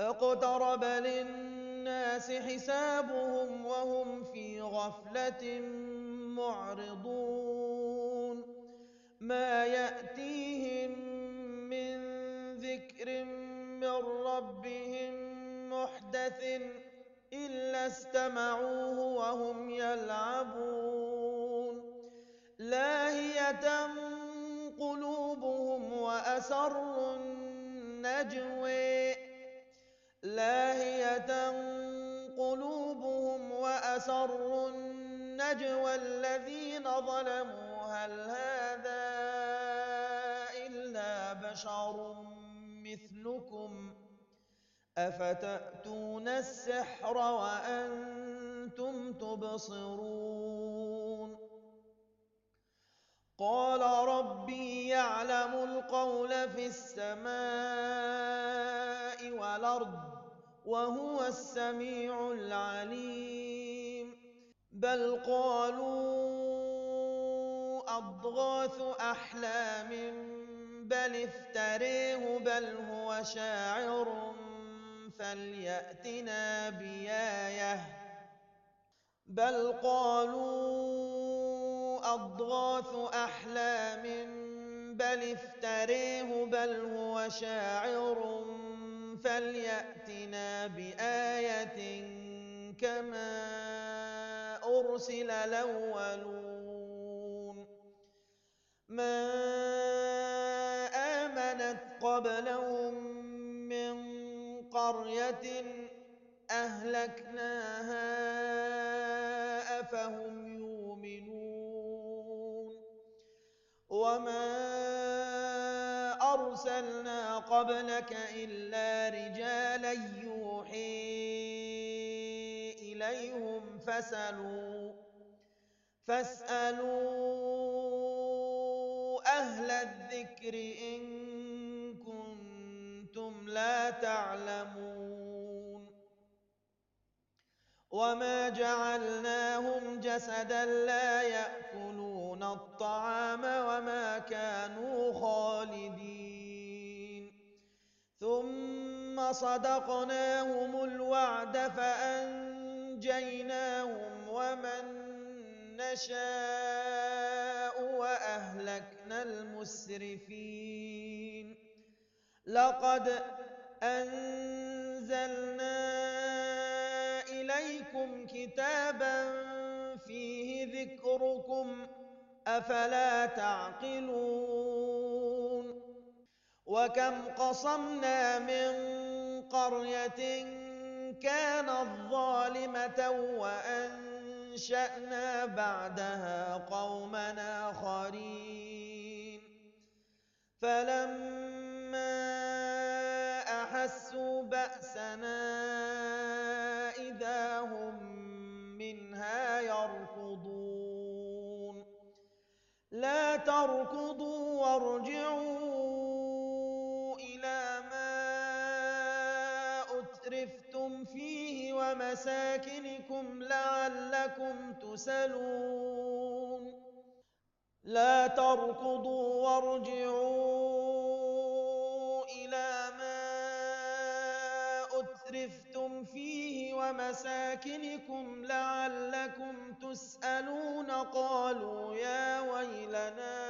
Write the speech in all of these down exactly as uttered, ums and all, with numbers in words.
اقترب للناس حسابهم وهم في غفلة معرضون ما يأتيهم من ذكر من ربهم محدث إلا استمعوه وهم يلعبون لاهية قلوبهم وأسروا النجوى لاهية قلوبهم وأسروا النجوى الذين ظلموا هل هذا إلا بشر مثلكم أفتأتون السحر وأنتم تبصرون قال ربي يعلم القول في السماء والأرض وهو السميع العليم بل قالوا أضغاث أحلام بل افتريه بل هو شاعر فليأتنا بآية بل قالوا أضغاث أحلام بل افتريه بل هو شاعر فليأتنا بآية كما أرسل الأولون ما آمنت قبلهم من قرية أهلكناها أفهم يؤمنون وما أرسلنا قبلك إلا رجالا يوحي إليهم فاسألوا فاسألوا أهل الذكر إن كنتم لا تعلمون وما جعلناهم جسدا لا يأكلون الطعام وما كانوا خالدين ثم صدقناهم الوعد فأنجيناهم ومن نشاء وأهلكنا المسرفين لقد أنزلنا إليكم كتابا فيه ذكركم أفلا تعقلون وكم قصمنا من قرية كانت ظالمة وأنشأنا بعدها قوما آخرين فلما أحسوا بأسنا إذا هم منها يركضون لا تركضوا وارجعوا إلى ما أترفتم فيه ومساكنكم لعلكم تسألون لا تركضوا وارجعوا إلى ما أترفتم فيه ومساكنكم لعلكم تسألون قالوا يا ويلنا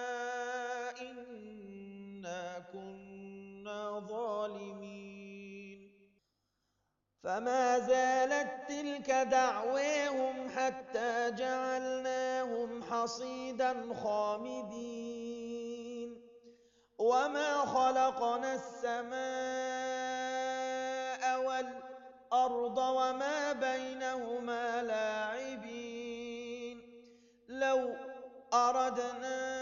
إنا كنا ظالمين فما زالت تلك دعواهم حتى جعلناهم حصيدا خامدين وما خلقنا السماء والأرض وما بينهما لاعبين لو أردنا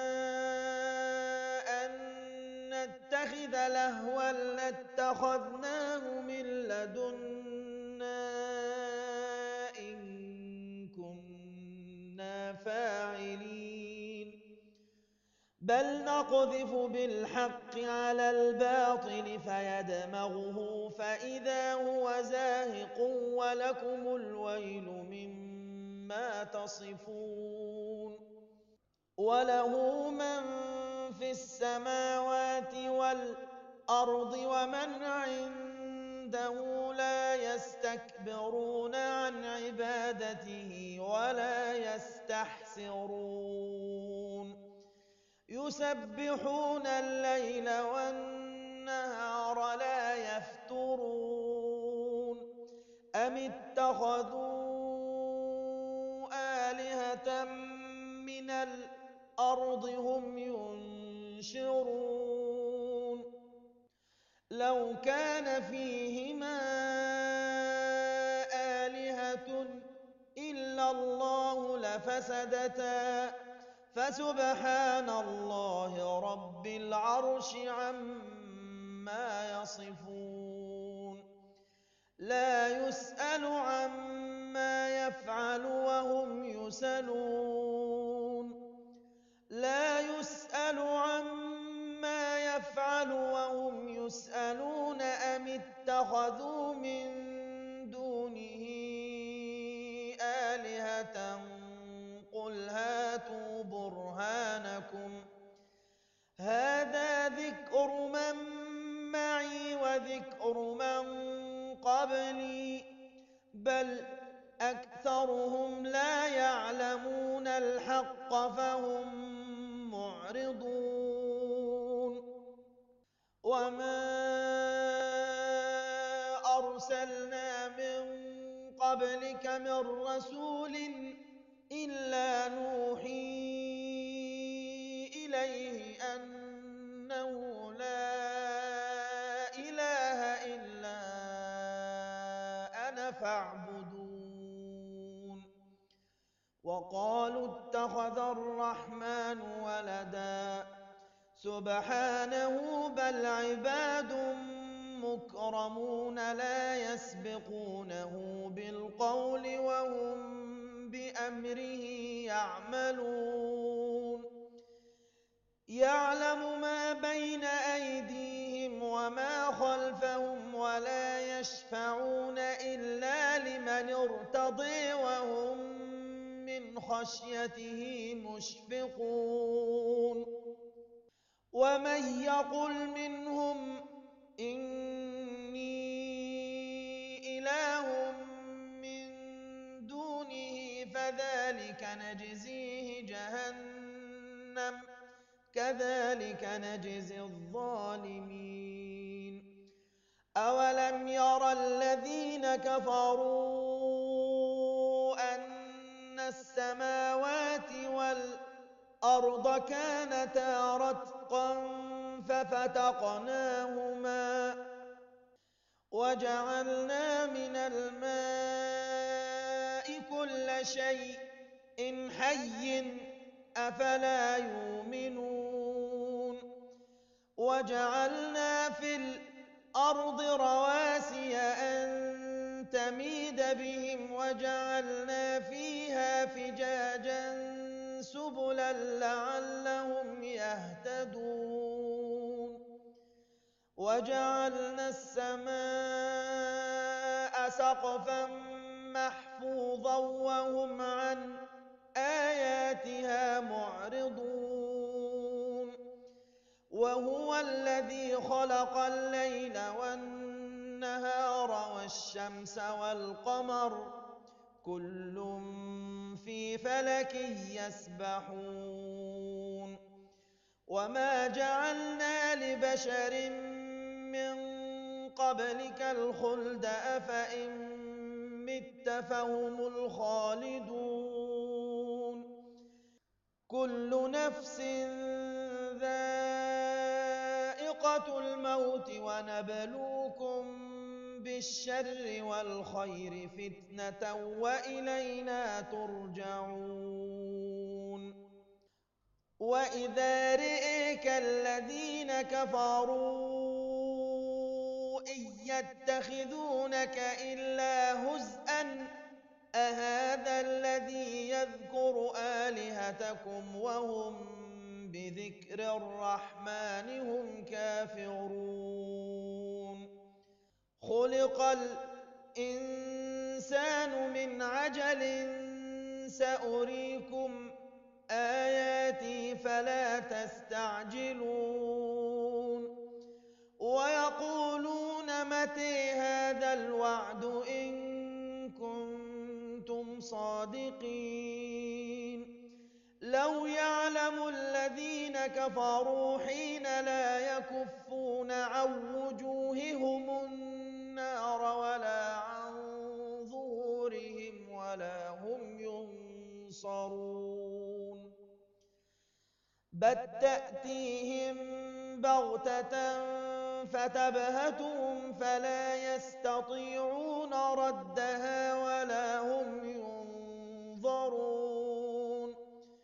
أن نتخذ لهوا لاتخذناه من لدنا إن كنا فاعلين بل نقذف بالحق على الباطل فيدمغه فإذا هو زاهق ولكم الويل مما تصفون وله من في السماوات والأرض ومن عنده عنده لا يستكبرون عن عبادته ولا يستحسرون يسبحون الليل والنهار لا يفترون أم اتخذوا آلهة من الأرض هم ينشرون لو كان فيهما آلهة إلا الله لفسدتا فسبحان الله رب العرش عما يصفون لا يسأل عما يفعل وهم يسألون لا يسأل عما يفعل وهم يسألون أم اتخذوا من دونه آلهة قل هاتوا برهانكم هذا ذكر من معي وذكر من قبلي بل أكثرهم لا يعلمون الحق فهم معرضون وما أرسلنا من قبلك من رسول إلا نوحي إليه أنه لا إله إلا أنا فاعبدون وقالوا اتخذ الرحمن ولدا سبحانه بل عباد مكرمون لا يسبقونه بالقول وهم بأمره يعملون يعلم ما بين أيديهم وما خلفهم ولا يشفعون إلا لمن ارتضي وهم من خشيته مشفقون ومن يقل منهم إني إله من دونه فذلك نجزيه جهنم كذلك نجزي الظالمين أولم يرى الذين كفروا أن السماوات والأرض كانتا رتقا ففتقناهما وجعلنا من الماء كل شيء حي أفلا يؤمنون وجعلنا في الأرض رواسي أن تميد بهم وجعلنا فيها فجاجا سبلا لعلهم يهتدون وجعلنا السماء سقفا محفوظا وهم عن آياتها معرضون وهو الذي خلق الليل والنهار والشمس والقمر كل في فلك يسبحون وما جعلنا لبشر من قبلك الخلد أفإن مت فهم الخالدون كل نفس ذائقة الموت ونبلوكم بالشر والخير فتنة وإلينا ترجعون وإذا رئيك الذين كفروا إن يتخذونك إلا هزءا أهذا الذي يذكر آلهتكم وهم بذكر الرحمن هم كافرون خلق الإنسان من عجل سأريكم آياتي فلا تستعجلون ويقولون متى هذا الوعد إن كنتم صادقين لو يعلم الذين كفروا حين لا يكفون عن وجوههم النار ولا عن ظهورهم ولا هم ينصرون بل تأتيهم بغتة فتبهتهم فلا يستطيعون ردها ولا هم ينظرون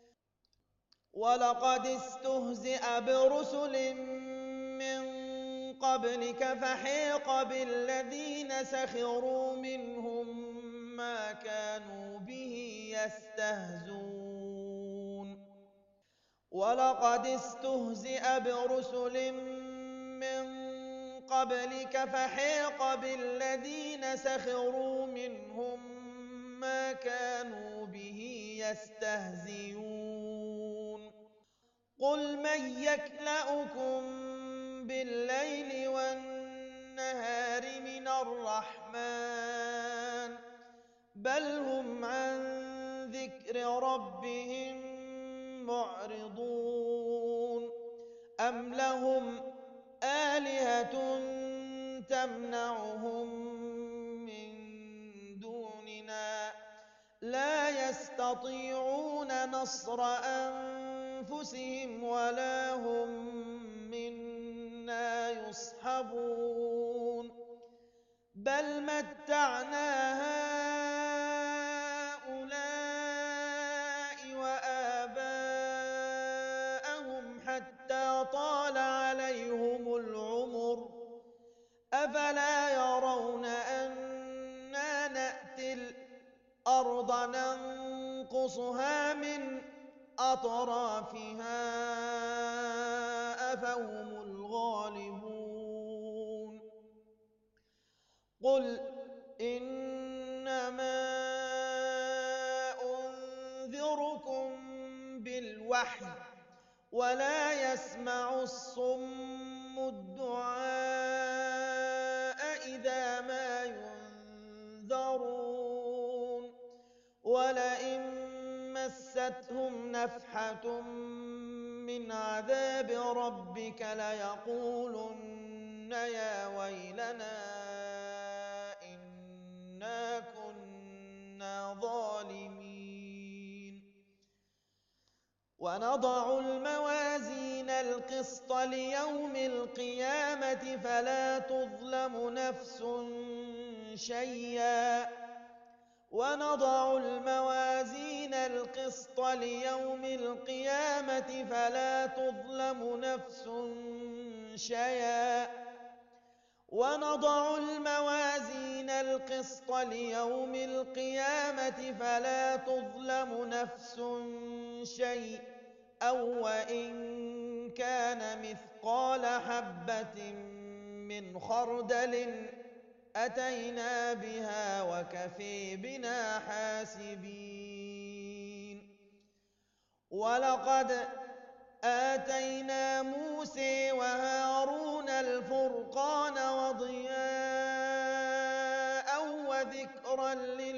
ولقد استهزئ برسل من قبلك فحيق بالذين سخروا منهم ما كانوا به يستهزئون ولقد استهزئ برسل من قبلك فحيق بالذين سخروا منهم ما كانوا به يستهزئون قل من يكلؤكم بالليل والنهار من الرحمن بل هم عن ذكر ربهم معرضون أم لهم آلهة تمنعهم من دوننا لا يستطيعون نصر أنفسهم ولا هم منا يصحبون بل متعنا هؤلاء وآباءهم حتى طال عليهم العمر أفلا يرون أنا نأتي الأرض ننقصها من أطرافها أفهم الغالبون قل إنما أنذركم بالوحي ولا يسمع الصم الدعاء إذا ما ينذرون ولئن مستهم نفحة من عذاب ربك ليقولن يا ويلنا إنا كنا ظالمين ونضع الموازين القسط ليوم القيامة فلا تظلم نفس شيئا ونضع الموازين القسط ليوم القيامة فلا تظلم نفس شيئا ونضع الموازين القسط ليوم القيامة فلا تظلم نفس شيئا وإن كان مثقال حبة من خردل أتينا بها وكفي بنا حاسبين ولقد آتينا موسى وهارون الفرقان وضياء وذكرا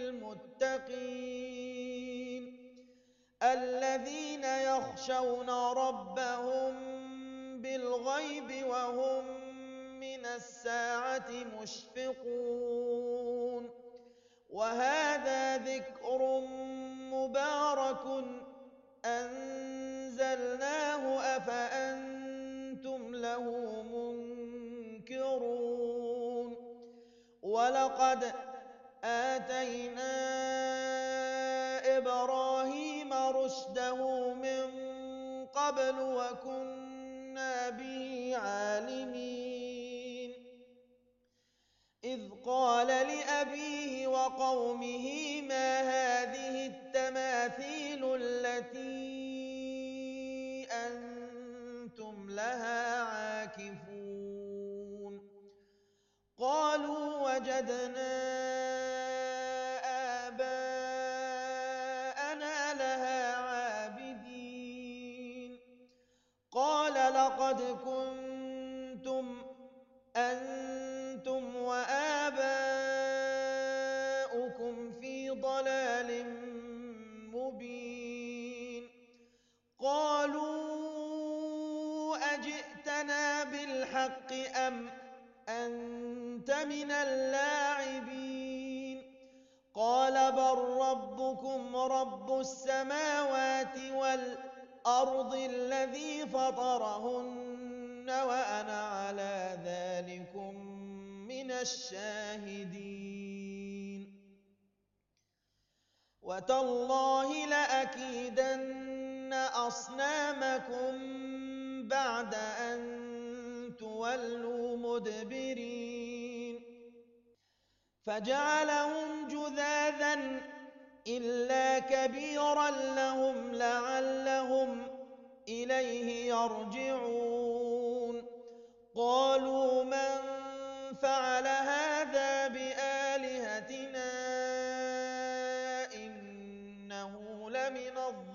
للمتقين الذين يخشون ربهم بالغيب وهم من الساعة مشفقون وهذا ذكر مبارك أنزلناه أفأنتم له منكرون ولقد آتينا إبراهيم رشده من قبل وكنا به عالمين إذ قال لأبيه وقومه ما هذه التماثيل التي أنتم لها عاكفون قالوا وجدنا آباءنا لها عابدين قال لقد كنتم أنتم وآباؤكم من اللاعبين قال بل ربكم رب السماوات والأرض الذي فطرهن وأنا على ذلكم من الشاهدين وتالله لأكيدن أصنامكم بعد أن تولوا مدبرين فجعلهم جذاذا إلا كبيرا لهم لعلهم إليه يرجعون قالوا من فعل هذا بآلهتنا إنه لمن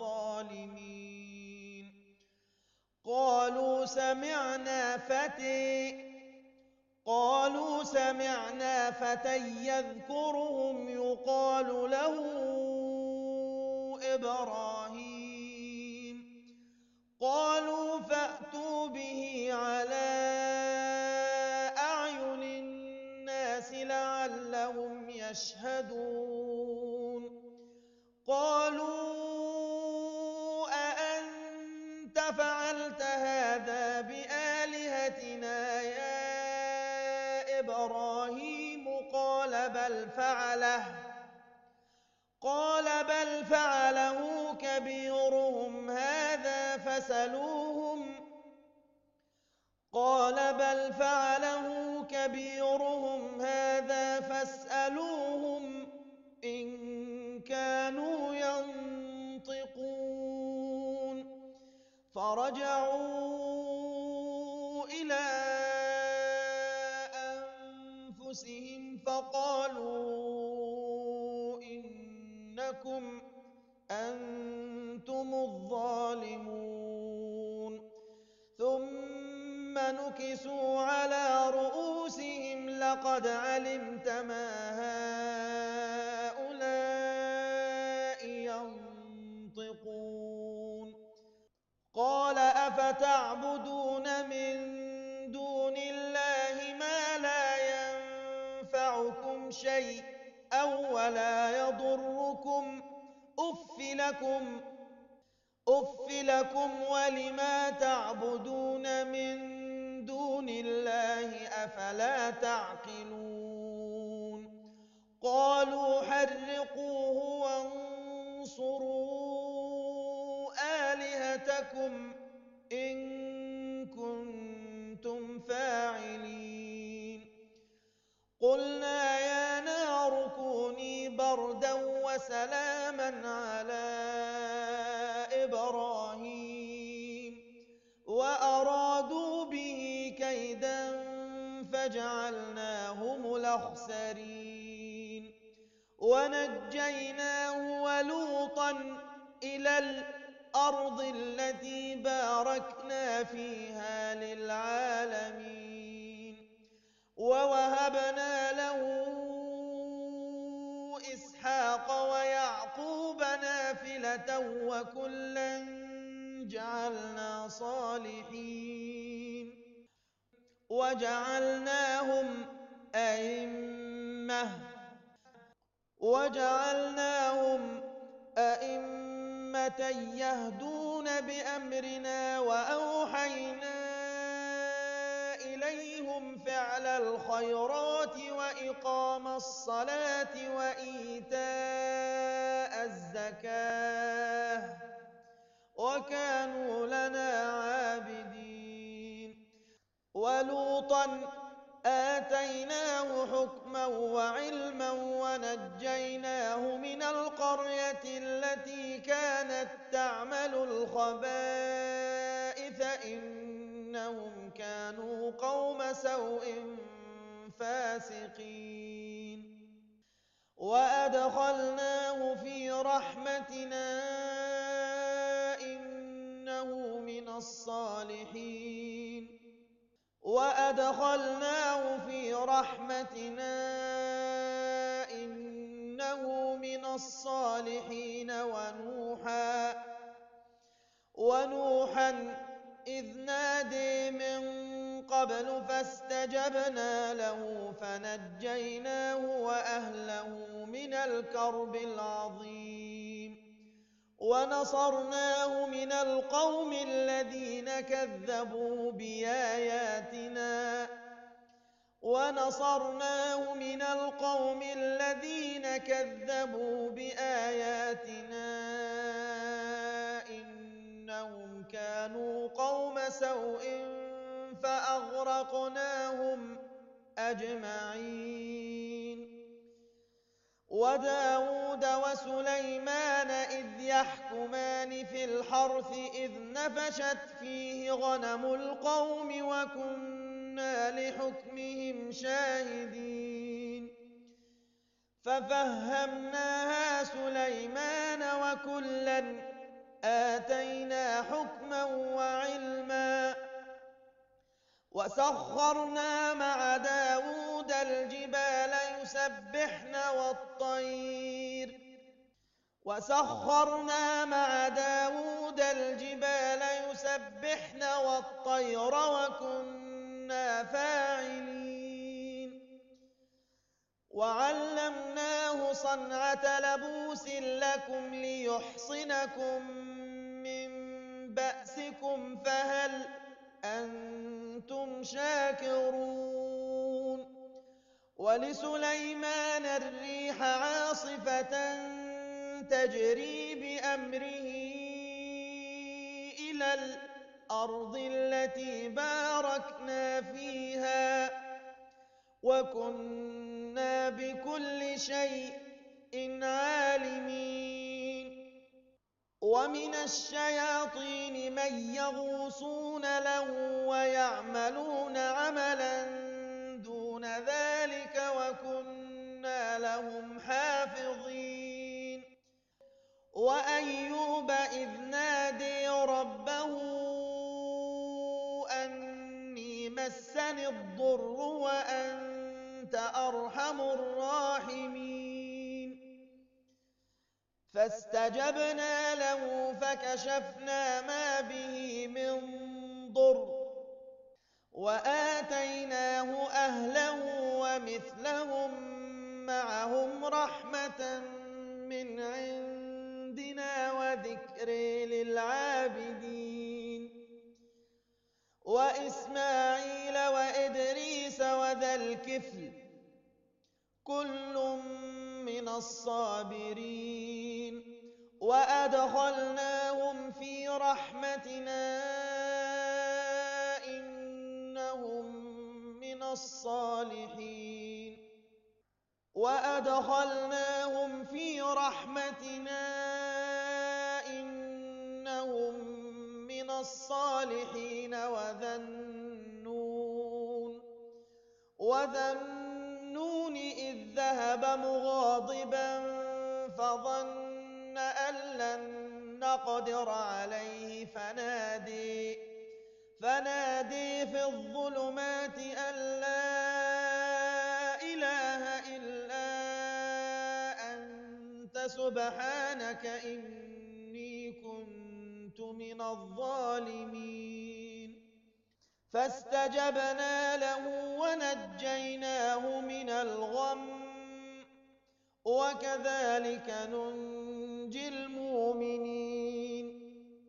الظالمين قالوا سمعنا فتى قالوا سمعنا فتى يذكرهم يقال له إبراهيم قالوا فأتوا به على أعين الناس لعلهم يشهدون قالوا أأنت فعلت هذا بآلهتنا يا إبراهيم قال بل فعله قال بل فعله كبيرهم هذا فسلوهم قال بل فعله كبيرهم هذا فاسألوهم إن كانوا ينطقون فرجعوا إلى أنفسهم فقالوا إنكم أنتم الظالمون ثم نكسوا على رؤوسهم لقد علمت ما هؤلاء ينطقون قال أفتعبدون من دون الله ما لا ينفعكم شيئا ولا يضركم أف لكم أف لكم ولما تعبدون من دون الله أفلا تعقلون قالوا حرقوه وانصروا آلهتكم إن كنتم فاعلين قلنا يا نار كوني بردا وسلاما على إبراهيم وأرادوا به كيدا فجعلناهم الأخسرين ونجيناه ولوطا إلى الأرض التي باركنا فيها للعالمين ووهبنا له إسحاق ويعقوب نافلة وكلا جعلنا صالحين وجعلناهم أئمة وجعلناهم أئمة يهدون بأمرنا وأوحينا إليهم فعل الخيرات وإقام الصلاة وإيتاء الزكاة وكانوا لنا عابدين ولوطا آتيناه حكما وعلما ونجيناه من القرية التي كانت تعمل الخبائث إنهم كانوا قوم سوء فاسقين وأدخلناه في رحمتنا إنه من الصالحين وأدخلناه في رحمتنا إنه من الصالحين ونوحا ونوحا إذ نادي من قبل فاستجبنا له فنجيناه وأهله من الكرب العظيم ونصرناه من القوم الذين كذبوا بآياتنا ونصرناه من القوم الذين كذبوا بآياتنا إنهم كانوا قوم سوء فأغرقناهم أجمعين وداود وسليمان إذ يحكمان في الحرث إذ نفشت فيه غنم القوم وكنا لحكمهم شاهدين ففهمناها سليمان وكلا آتينا حكما وعلما وسخرنا مع داود الجبال يسبحن والطير وسخرنا مع داود الجبال يسبحن والطير وكنا فاعلين وعلمناه صنعة لبوس لكم ليحصنكم من بأسكم فهل أنتم شاكرون ولسليمان الريح عاصفة تجري بأمره إلى الأرض التي باركنا فيها وكنا بكل شيء عالمين ومن الشياطين من يغوصون له ويعملون عملا دون ذلك وكنا لهم حافظين وأيوب إذ نادي ربه أني مسني الضر وأنت أرحم الراحمين فاستجبنا له فكشفنا ما به من ضر وآتيناه أهله ومثلهم معهم رحمة من عندنا وذكر للعابدين وإسماعيل وإدريس وذا الكفل كل من الصابرين وأدخلناهم في رحمتنا إنهم من الصالحين وأدخلناهم في رحمتنا إنهم من الصالحين وذا النون وذا النون إذ ذهب مغاضبا فظن أن لن نقدر عليه فنادي فنادي في الظلمات أن لا إله إلا أنت سبحانك إني كنت من الظالمين فاستجبنا له ونجيناه من الغم وكذلك ننجي المؤمنين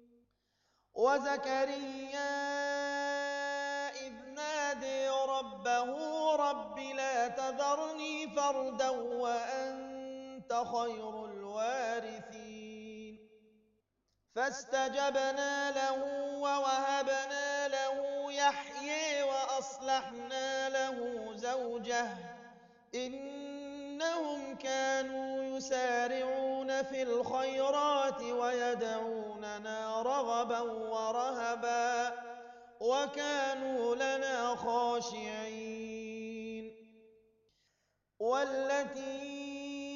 وزكريا إذ نادي ربه رب لا تذرني فردا وأنت خير الوارثين فاستجبنا له ووهبنا له يحيى وأصلحنا له زوجه إنهم كانوا يسارعون في الخيرات ويدعوننا رغبا ورهبا وكانوا لنا خاشعين والتي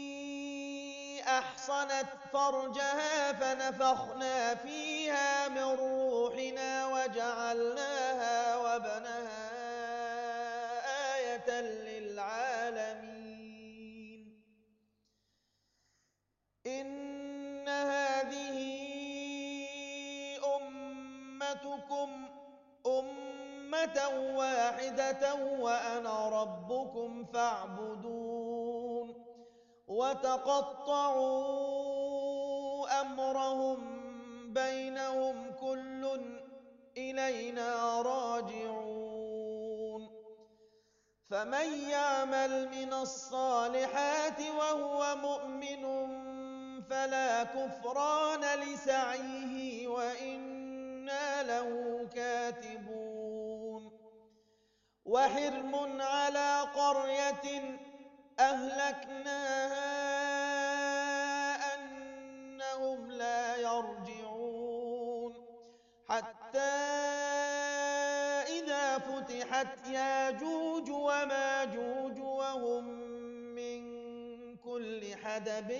أحصنت فرجها فنفخنا فيها من روحنا وجعلناها وابنها آية للعالمين إن هذه أمتكم أمة كلمة واحدة وأنا ربكم فاعبدون وتقطعوا أمرهم بينهم كل إلينا راجعون فمن يعمل من الصالحات وهو مؤمن فلا كفران لسعيه وإنا له كاتبون وحرم على قرية أهلكناها أنهم لا يرجعون حتى إذا فتحت ياجوج وماجوج وهم من كل حدب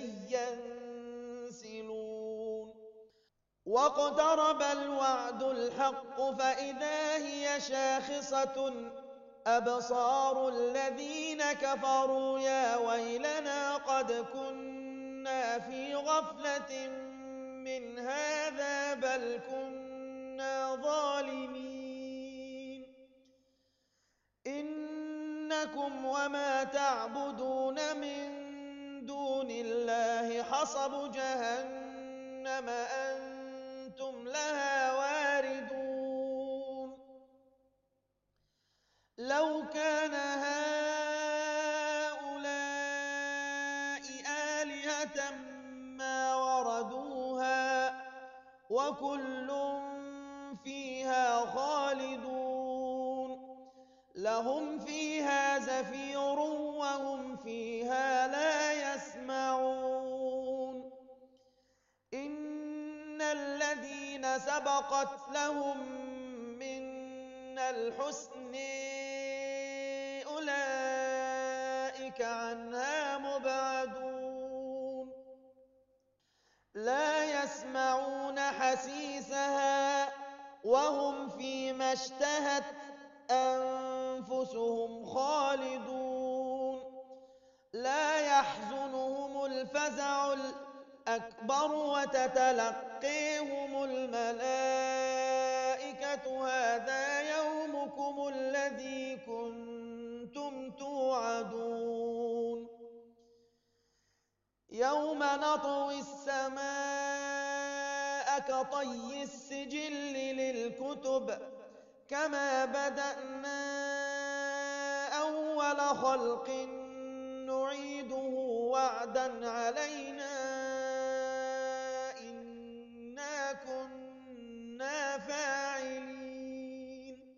ينسلون واقترب الوعد الحق فإذا هي شاخصة أبصار الذين كفروا يا ويلنا قد كنا في غفلة من هذا بل كنا ظالمين إنكم وما تعبدون من دون الله حصب جهنم أنتم لها واردون لو كان هؤلاء آلهة ما وردوها وكل فيها خالدون لهم فيها زفير وهم فيها لا يسمعون إن الذين سبقت لهم منا الحسن أولئك عنها مبعدون لا يسمعون حسيسها وهم فيما اشتهت أنفسهم خالدون لا يحزنهم الفزع الأكبر وتتلقيهم الملائكة هذا يومكم الذي كنتم توعدون يوم نطوي السماء كطي السجل للكتب كما بدأنا أول خلق نعيده وعدا علينا إنا كنا فاعلين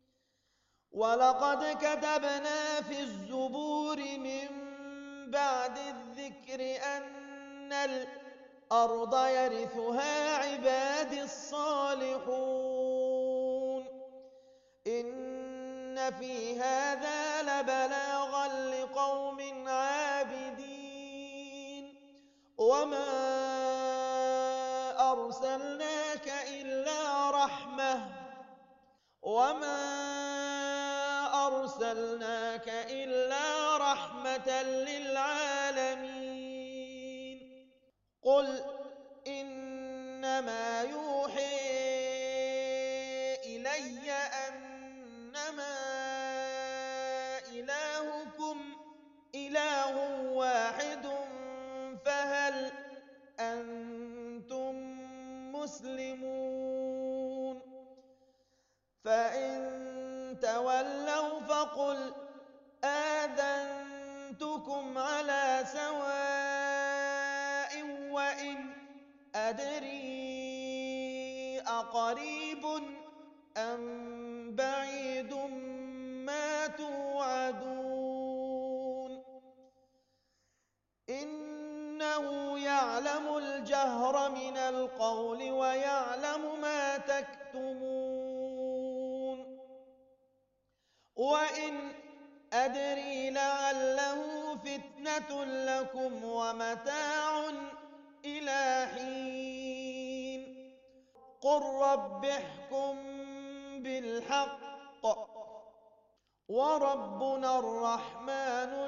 ولقد كتبنا في الزبور من بعد الذكر أن الأرض يرثها عبادي الصالحون إن في هذا لبلاغا لقوم عابدين وما أرسلناك إلا رحمة وما أرسلناك إلا رحمة للعالمين قل إنما يوحي إلي أنما إلهكم إله واحد فهل أنتم مسلمون فإن تولوا فقل آذنتكم على سواء وإن أدري أقريب أم بعيد ما توعدون إنه يعلم الجهر من القول ويعلم ما تكتمون وإن أدري لعله فتنة لكم ومتاع إلى حين قل رب احكم بالحق وربنا الرحمن